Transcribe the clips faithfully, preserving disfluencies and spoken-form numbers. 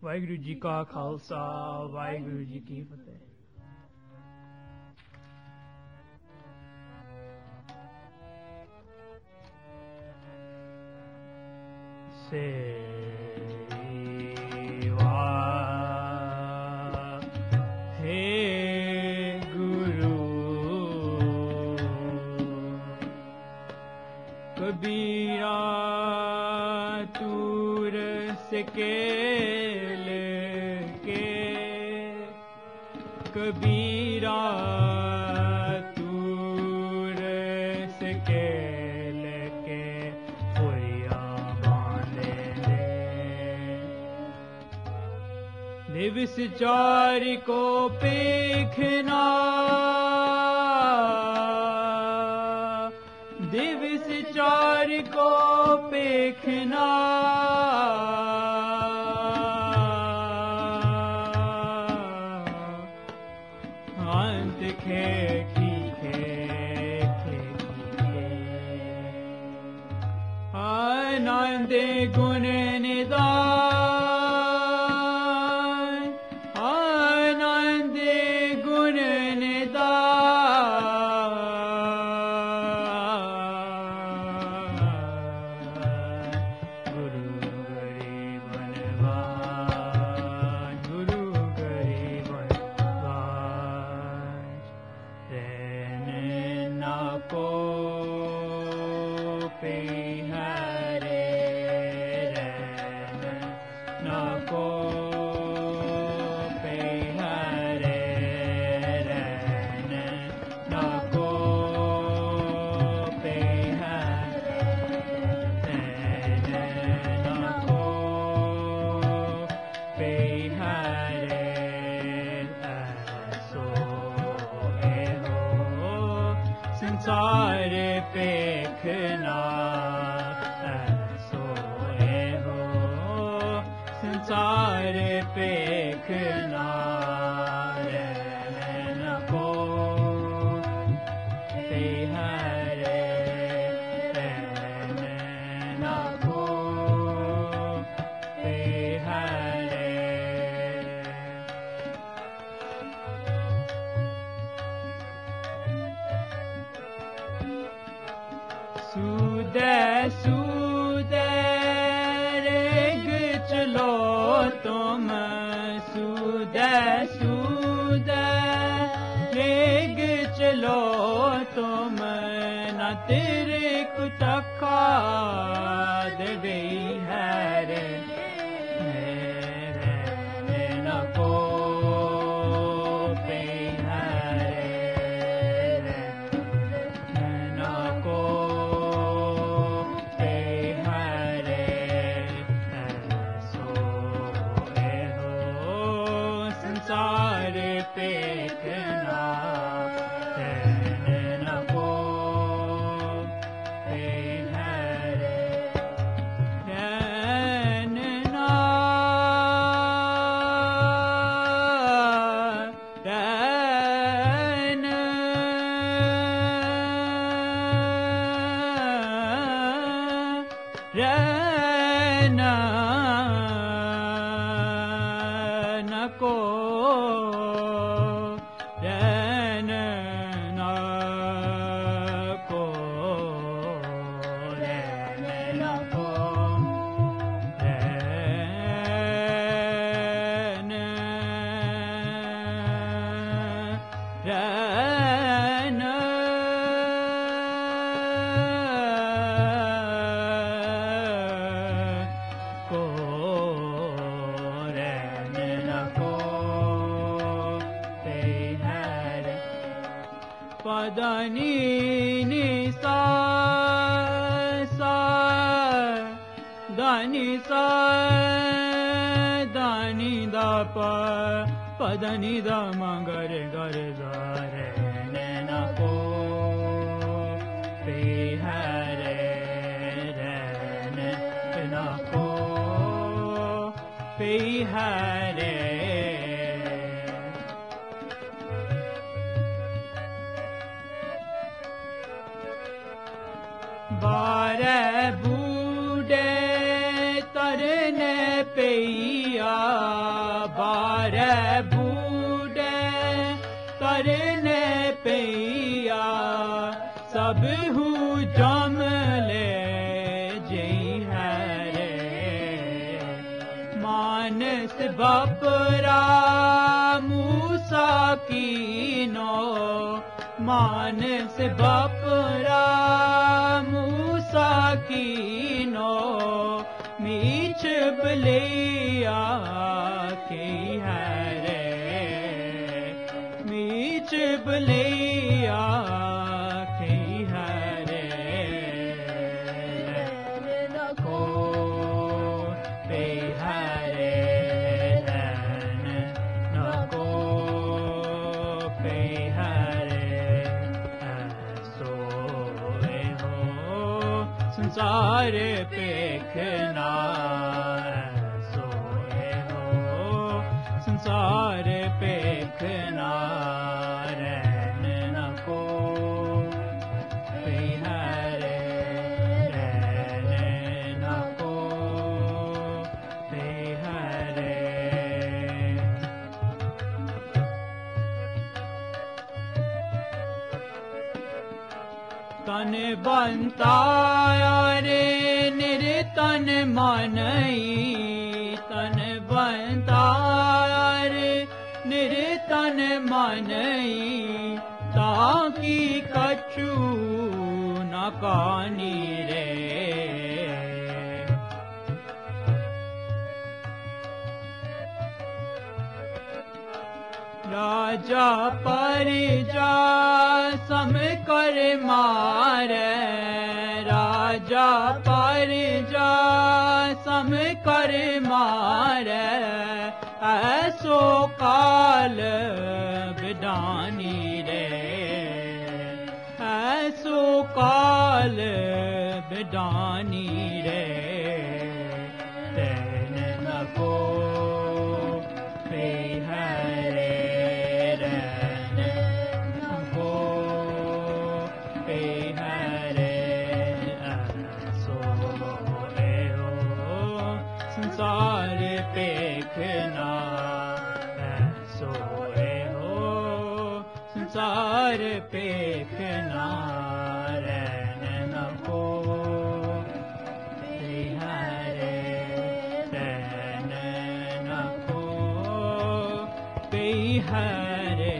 वाहिगुरु जी का खालसा वाहिगुरु जी की फतेह। सेवा हे गुरु कबीरा तूर सकेल के कबीरा तूर सकेल के पुरिया बांधे ले दिवस चार को पेखना दिवस चार को पेखना अंत खे खी खे खे खे आनंद गुण निदान आनंद गुण निदान गुरु गरीब बनवान गुरु गरीब बनवान रहने ना को पे हरे रहने ना को पे हरे रहने ना को पे हरे रहने ना को पे हरे ऐसो ए हो संसार पेखना ऐसो ए हो संसार पेखना रहने को पे हरे रहने ना को पे हरे सूदे सूदे रेग चलो तुम सूदे सूदे रेग चलो तुम न तेरे कुतखा देवे है रे मेरे न को पे हरे न को पे हरे ऐसो ए हो संसार पेखना रहने न को पे हरे रहने ना रहने रहना न को रहने न को रहने न को रहने रहने को रहने न को पे हरे पदनी निसा सा दानी सा दानी दा प पदनी दा मगर गर गा रहने न को पे हरे रहने न को पे हरे बारे बूढ़े तरने पैया बारह बूढ़े करने पैया सब हूँ जम ले जई है रे मानस बपरा मूसा कीनो मानस बपरा मूसा कीनो मीच बलिया की है रे मीच बलिया की है रे को पे है रे नको पे है रे सोए हो संसार पेखना सोए हो संसार पेखना रहन नको पे है रे रहन नको पे है रे तन बनताया रे निर्तन मनई तन बनताया रे निर्तन मनई ताकि कछु न कानी रे राजा परिजा सम कर मारे राजा परिजा सम कर मारे ऐसो काल बिडानी रे ऐसो काल बिडानी रे तेन नको पे है रे रन नको पे है रे ऐसो हो संसार पेखना ऐसो हो संसार पेखना रन नको पे है रे रन नको पे है रे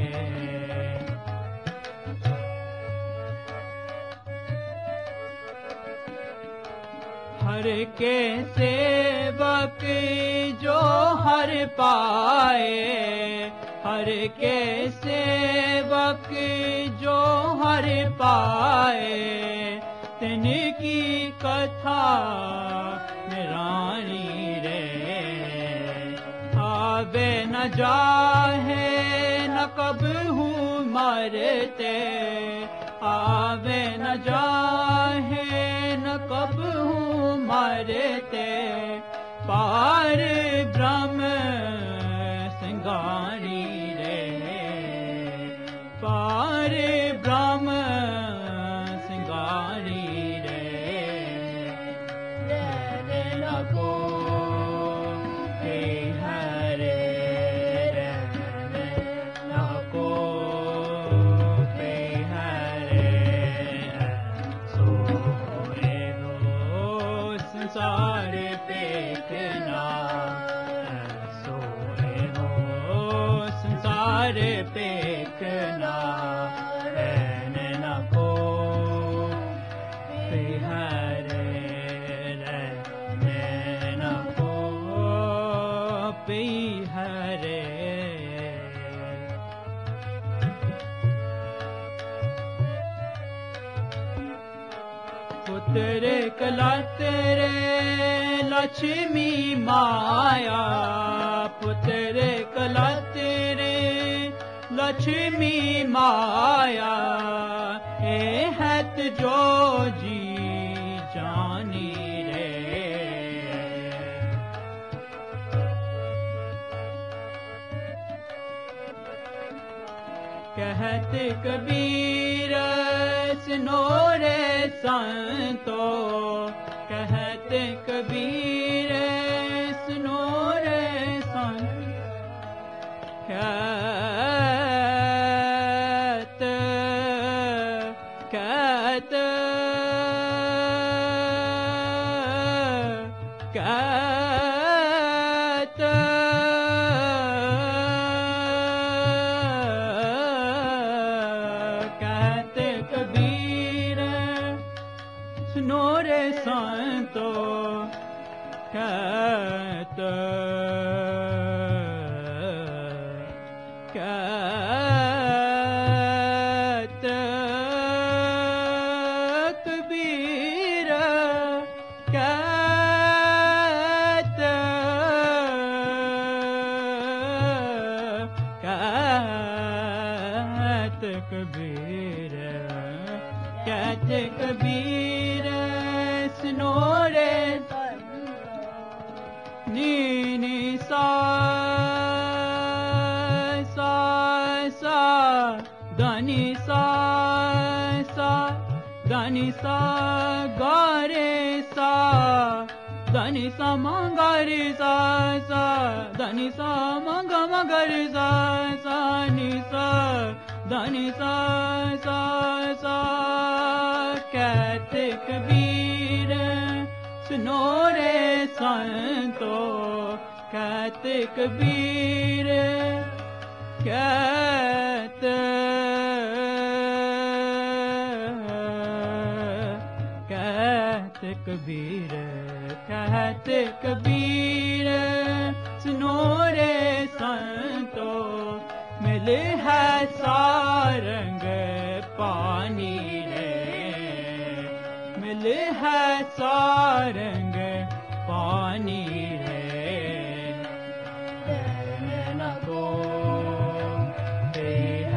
हर के सेवक जो हर पाए हर के सेवक जो हर पाए तिनकी कथा निरानी रे आवे न जाहे न कब हूँ मरते आवे न जाहे न कब हूँ मरते पार ब्रह्म सिंगारी रे पार ब्रह्म सिंगारी रे नको पे हरे नको पे हरे सोए हो संसार पेखना सोए हो संसार पेखना रहन नको पे हरे रहन नको पे हरे पुत्र कलत्र लक्ष्मी माया पुत्र कलत्र लक्ष्मी माया ए हत जो जी जानी रे कहत कबीर सुनो रे संतो कहत कबीर कहते कहते कबीर सुनो रे संतो कहते कहते कबीर कहते कहते कबीर कहते कबीर सुनो रे नी नी सा सा सा दानी सा सा दानी सा गा रे सा दानी सा मांगा रे सा सा दानी सा मांगा मांगा रे सा सा नी सा दानी सा सा सा कहते कबीर सुनो रे संतो कहते कबीर कहते कहते कबीर कहते कबीर सुनो रे संतो मिले है सारंग पानी रे मिले है सारंग पानी रे न को पे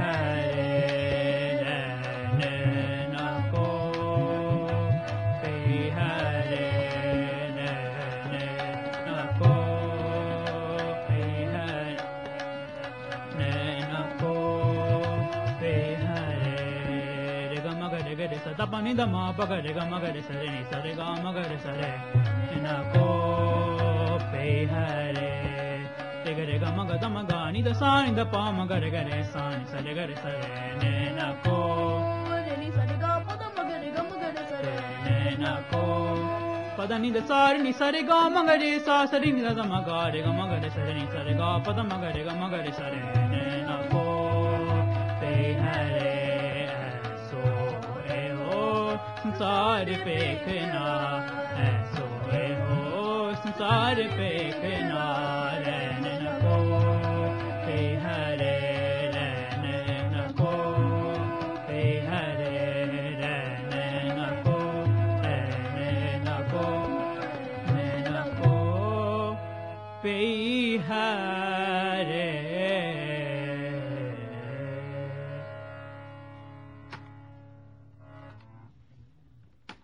हरे न को पे हरे न को पे हरे न को पे हरे रे ग म ग रे ग रे स द प नि द म प ग रे ग म ग रे स रे नि स रे ग म ग रे स रे न को पे हरे रे ग रे ग म ग द म ग नि द सा नि द प म ग रे ग रे सा नि स रे ग रे स रे ने न को रे नि स रे ग प द म ग रे ग म ग रे स रे ने न को प द नि द सा रे नि स रे ग म ग रे सा स रे नि द म ग रे ग म ग रे स रे नि स रे ग प द म ग रे ग म ग रे स रे ने न को पे हरे ऐसो ए हो संसार पेखना ऐसो ए हो संसार पेखना रहने